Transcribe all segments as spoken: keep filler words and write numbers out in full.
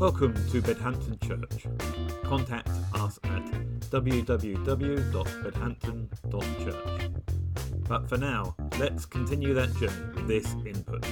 Welcome to Bedhampton Church. Contact us at w w w dot bedhampton dot church. But for now, let's continue that journey with this input.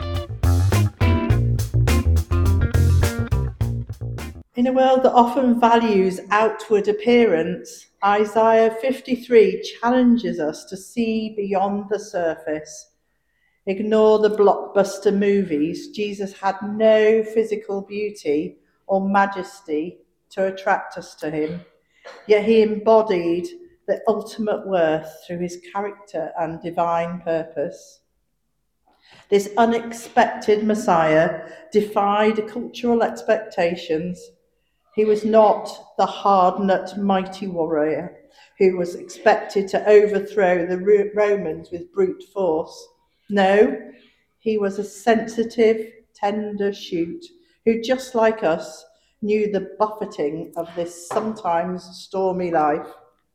In a world that often values outward appearance, Isaiah fifty-three challenges us to see beyond the surface. Ignore the blockbuster movies. Jesus had no physical beauty or majesty to attract us to him, yet he embodied the ultimate worth through his character and divine purpose. This unexpected Messiah defied cultural expectations. He was not the hard-nut mighty warrior who was expected to overthrow the Romans with brute force. No, he was a sensitive, tender shoot who, just like us, knew the buffeting of this sometimes stormy life.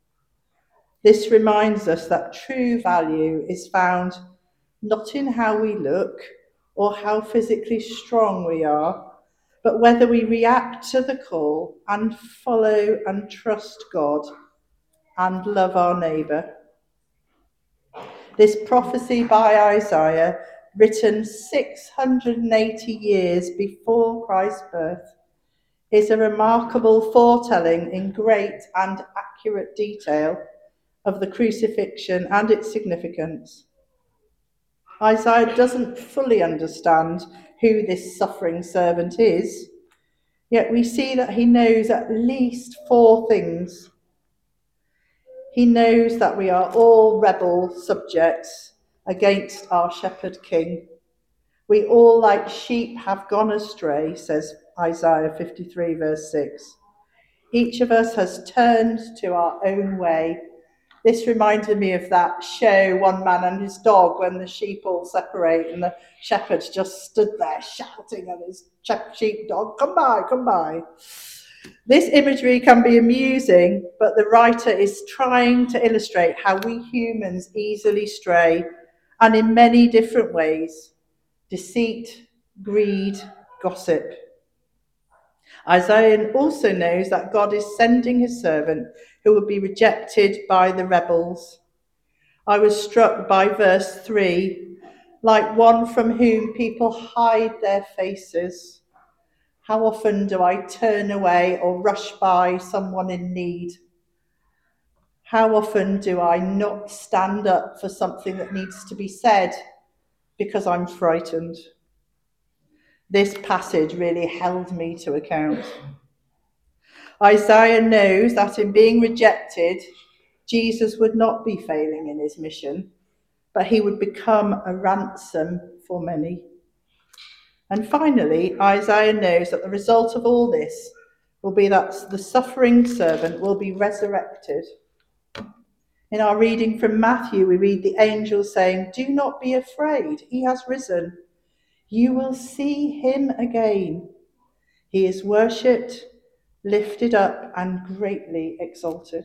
This reminds us that true value is found not in how we look or how physically strong we are, but whether we react to the call and follow and trust God and love our neighbour. This prophecy by Isaiah, written six hundred eighty years before Christ's birth, is a remarkable foretelling in great and accurate detail of the crucifixion and its significance. Isaiah doesn't fully understand who this suffering servant is, yet we see that he knows at least four things. He knows that we are all rebel subjects against our shepherd king. We all, like sheep, have gone astray, says Isaiah fifty-three, verse six. Each of us has turned to our own way. This reminded me of that show, One Man and His Dog, when the sheep all separate and the shepherd just stood there shouting at his sheepdog, come by, come by. This imagery can be amusing, but the writer is trying to illustrate how we humans easily stray, and in many different ways: deceit, greed, gossip. Isaiah also knows that God is sending his servant who will be rejected by the rebels. I was struck by verse three, like one from whom people hide their faces. How often do I turn away or rush by someone in need? How often do I not stand up for something that needs to be said because I'm frightened? This passage really held me to account. Isaiah knows that in being rejected, Jesus would not be failing in his mission, but he would become a ransom for many. And finally, Isaiah knows that the result of all this will be that the suffering servant will be resurrected. In our reading from Matthew, we read the angel saying, "Do not be afraid, he has risen. You will see him again. He is worshipped, lifted up, and greatly exalted."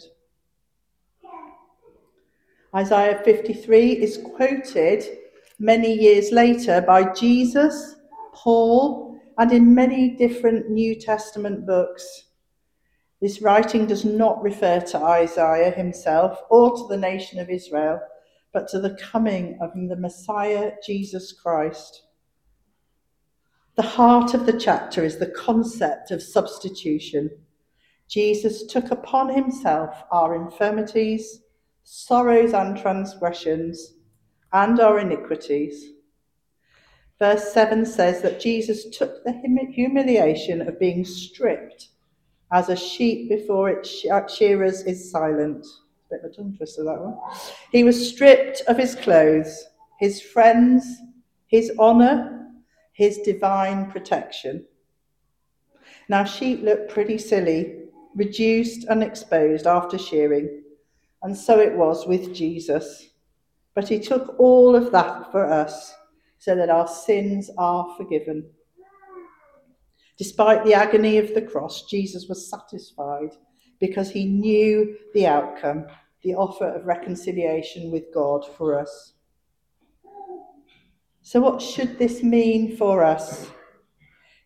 Isaiah fifty-three is quoted many years later by Jesus, Paul, and in many different New Testament books. This writing does not refer to Isaiah himself or to the nation of Israel, but to the coming of the Messiah, Jesus Christ. The heart of the chapter is the concept of substitution. Jesus took upon himself our infirmities, sorrows and transgressions, and our iniquities. Verse seven says that Jesus took the humiliation of being stripped as a sheep before its shearers is silent. A bit of a tongue twister, that one. He was stripped of his clothes, his friends, his honour, his divine protection. Now, sheep look pretty silly, reduced and exposed after shearing, and so it was with Jesus. But he took all of that for us, so that our sins are forgiven. Despite the agony of the cross, Jesus was satisfied because he knew the outcome, the offer of reconciliation with God for us. So what should this mean for us?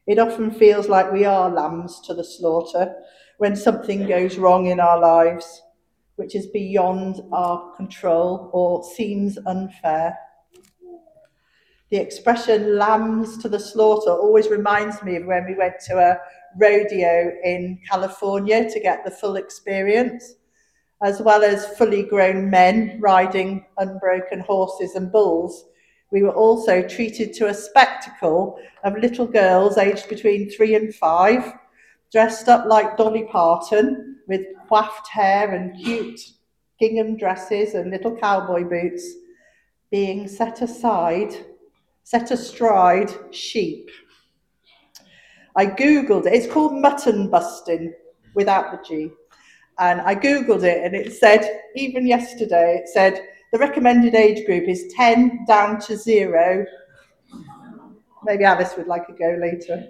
It often feels like we are lambs to the slaughter when something goes wrong in our lives, which is beyond our control or seems unfair. The expression lambs to the slaughter always reminds me of when we went to a rodeo in California to get the full experience, as well as fully grown men riding unbroken horses and bulls. We were also treated to a spectacle of little girls aged between three and five, dressed up like Dolly Parton with coiffed hair and cute gingham dresses and little cowboy boots, being set aside, set astride sheep. I Googled it. It's called mutton busting without the G. And I Googled it and it said, even yesterday, it said the recommended age group is ten down to zero. Maybe Alice would like a go later.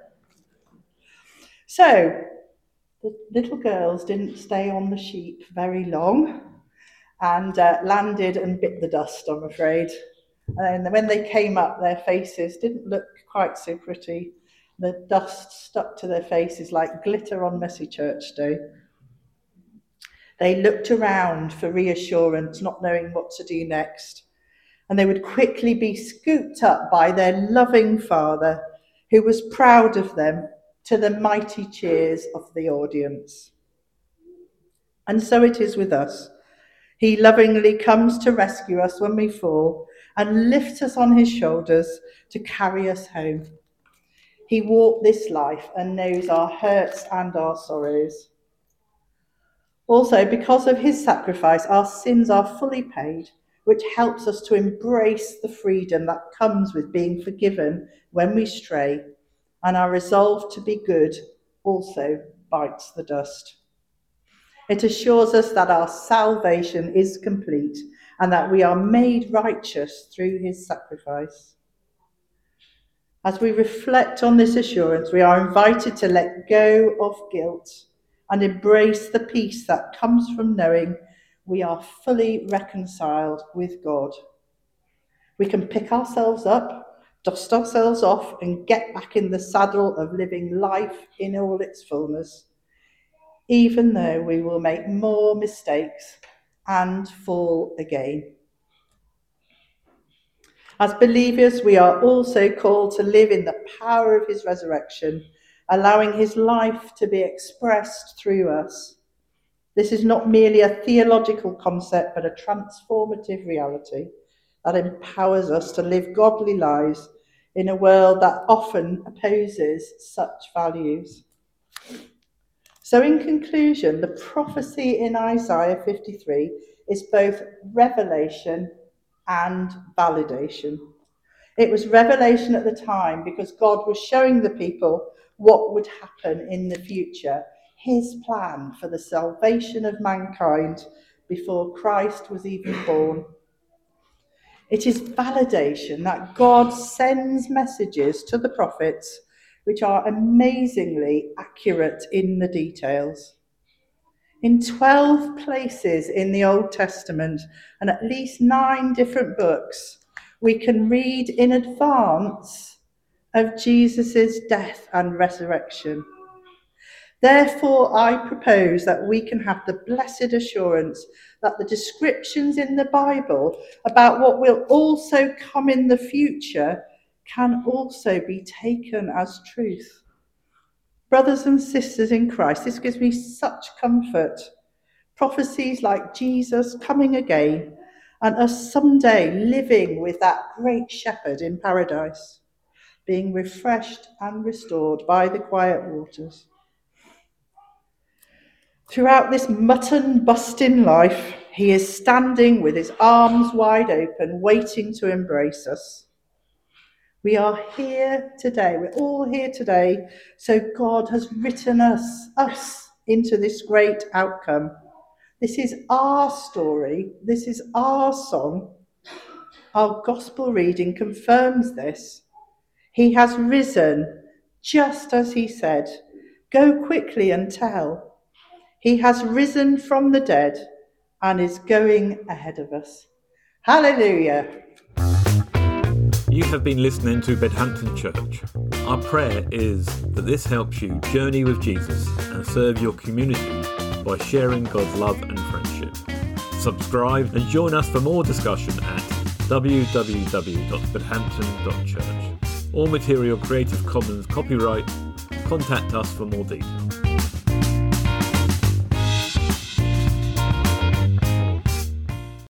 So the little girls didn't stay on the sheep very long and uh, landed and bit the dust, I'm afraid. And when they came up, their faces didn't look quite so pretty. The dust stuck to their faces like glitter on messy church day. They looked around for reassurance, not knowing what to do next. And they would quickly be scooped up by their loving father, who was proud of them, to the mighty cheers of the audience. And so it is with us. He lovingly comes to rescue us when we fall and lifts us on his shoulders to carry us home. He walked this life and knows our hurts and our sorrows. Also, because of his sacrifice, our sins are fully paid, which helps us to embrace the freedom that comes with being forgiven when we stray, and our resolve to be good also bites the dust. It assures us that our salvation is complete and that we are made righteous through his sacrifice. As we reflect on this assurance, we are invited to let go of guilt and embrace the peace that comes from knowing we are fully reconciled with God. We can pick ourselves up, dust ourselves off, and get back in the saddle of living life in all its fullness, even though we will make more mistakes and fall again. As believers, we are also called to live in the power of his resurrection, allowing his life to be expressed through us. This is not merely a theological concept, but a transformative reality that empowers us to live godly lives in a world that often opposes such values. So in conclusion, the prophecy in Isaiah fifty-three is both revelation and validation. It was revelation at the time because God was showing the people what would happen in the future, his plan for the salvation of mankind before Christ was even born. It is validation that God sends messages to the prophets which are amazingly accurate in the details. In twelve places in the Old Testament and at least nine different books, we can read in advance of Jesus' death and resurrection. Therefore, I propose that we can have the blessed assurance that the descriptions in the Bible about what will also come in the future can also be taken as truth. Brothers and sisters in Christ, this gives me such comfort. Prophecies like Jesus coming again and us someday living with that great shepherd in paradise, being refreshed and restored by the quiet waters. Throughout this mutton-busting life, he is standing with his arms wide open, waiting to embrace us. We are here today, we're all here today, so God has written us, us into this great outcome. This is our story, this is our song. Our gospel reading confirms this. He has risen, just as he said. Go quickly and tell. He has risen from the dead and is going ahead of us. Hallelujah. You have been listening to Bedhampton Church. Our prayer is that this helps you journey with Jesus and serve your community by sharing God's love and friendship. Subscribe and join us for more discussion at w w w dot bedhampton dot church. All material Creative Commons copyright. Contact us for more details.